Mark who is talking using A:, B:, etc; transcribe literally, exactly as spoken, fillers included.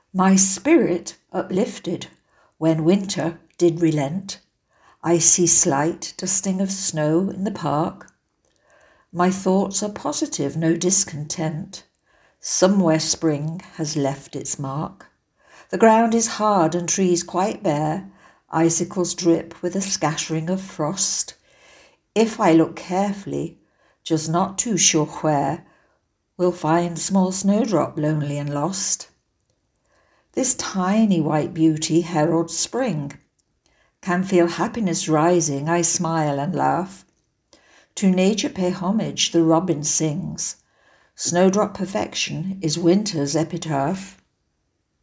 A: My spirit uplifted when winter did relent. I see slight dusting of snow in the park. My thoughts are positive, no discontent. Somewhere spring has left its mark. The ground is hard and trees quite bare. Icicles drip with a scattering of frost. If I look carefully, just not too sure where, we'll find small snowdrop lonely and lost. This tiny white beauty heralds spring. Can feel happiness rising, I smile and laugh. To nature pay homage, the robin sings. Snowdrop perfection is winter's epitaph.